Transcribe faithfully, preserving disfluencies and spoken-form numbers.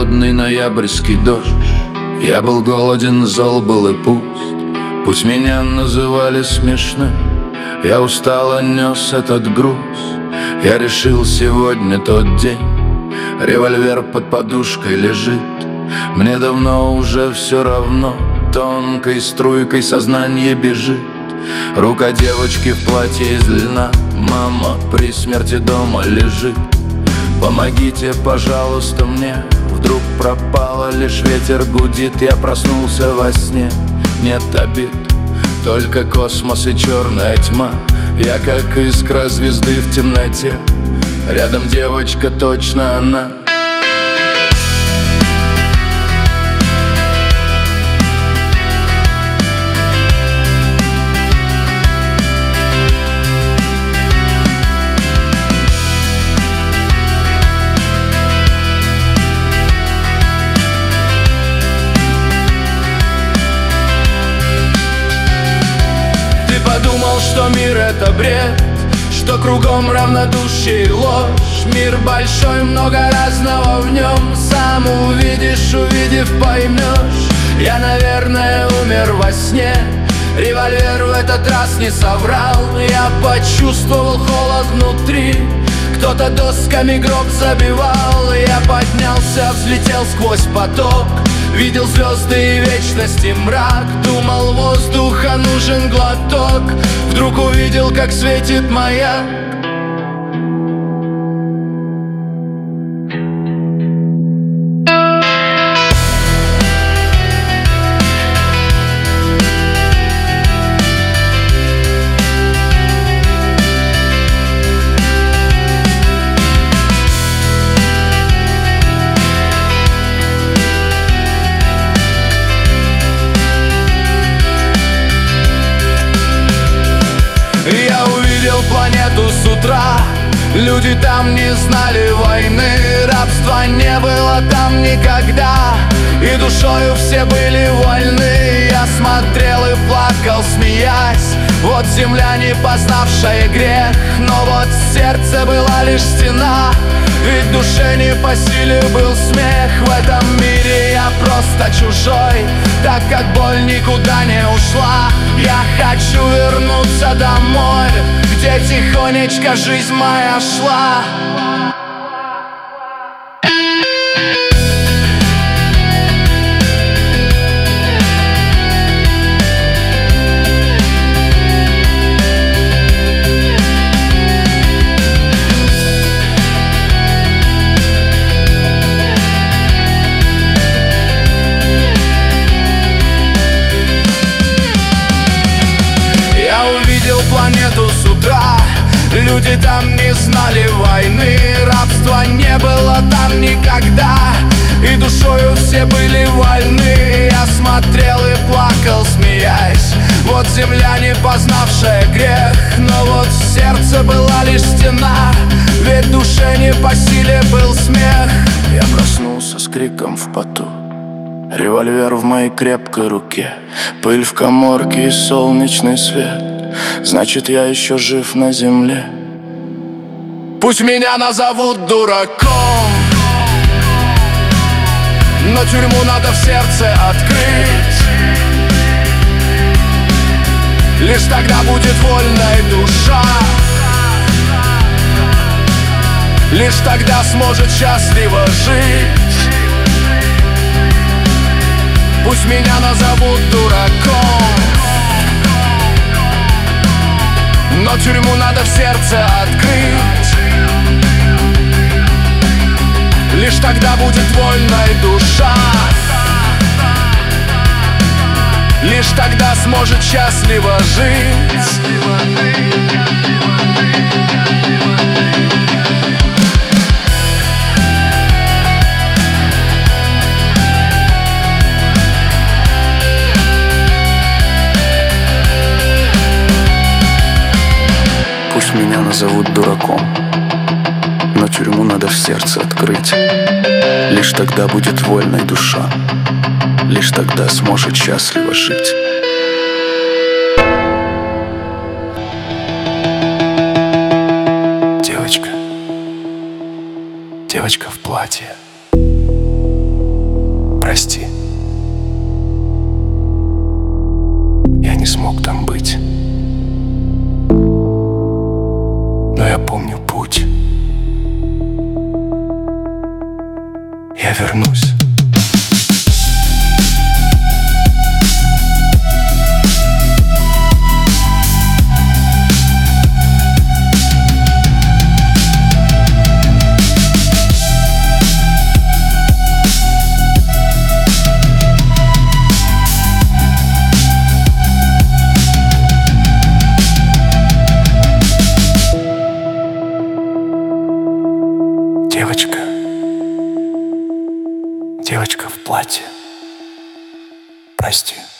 холодный ноябрьский дождь. Я был голоден, зол был и пуст. Пусть меня называли смешным, я устало нес этот груз. Я решил, сегодня тот день. Револьвер под подушкой лежит. Мне давно уже все равно. Тонкой струйкой сознание бежит. Рука девочки в платье из льна. Мама при смерти дома лежит. Помогите, пожалуйста, мне. Вдруг пропало, лишь ветер гудит. Я проснулся во сне, нет обид, только космос и черная тьма. Я как искра звезды в темноте. Рядом девочка, точно она. Подумал, что мир это бред, что кругом равнодушие и ложь. Мир большой, много разного в нем. Сам увидишь, увидев, поймешь. Я, наверное, умер во сне. Револьвер в этот раз не соврал. Я почувствовал холод внутри. Кто-то досками гроб забивал. Я поднялся, взлетел сквозь поток. Видел звезды и вечность и мрак. Думал, воздуха нужен глоток. Вдруг увидел, как светит маяк. Я увидел планету с утра. Люди там не знали войны. Рабства не было там никогда. И душою все были вольны. Я смотрел и плакал, смеясь. Вот земля, не познавшая грех. Но вот в сердце была лишь стена. Ведь душе не по силе был смех. В этом мире я просто чужой, так как боль никуда не ушла. Я хочу вернуться домой, где тихонечко жизнь моя шла. Планету с утра. Люди там не знали войны. Рабства не было там никогда. И душою все были вольны. Я смотрел и плакал, смеясь. Вот земля, не познавшая грех. Но вот в сердце была лишь стена. Ведь душе не по силе был смех. Я проснулся с криком в поту. Револьвер в моей крепкой руке. Пыль в каморке и солнечный свет. Значит, я еще жив на земле. Пусть меня назовут дураком, но тюрьму надо в сердце открыть. Лишь тогда будет вольная душа. Лишь тогда сможет счастливо жить. Пусть меня назовут дураком, но тюрьму надо в сердце открыть. Лишь тогда будет вольная душа. Лишь тогда сможет счастливо жить. Пусть меня назовут дураком, но тюрьму надо в сердце открыть. Лишь тогда будет вольная душа. Лишь тогда сможет счастливо жить. Девочка, девочка в платье. прости. Я не смог там быть, но я помню путь. Я вернусь. Девочка, девочка в платье, прости.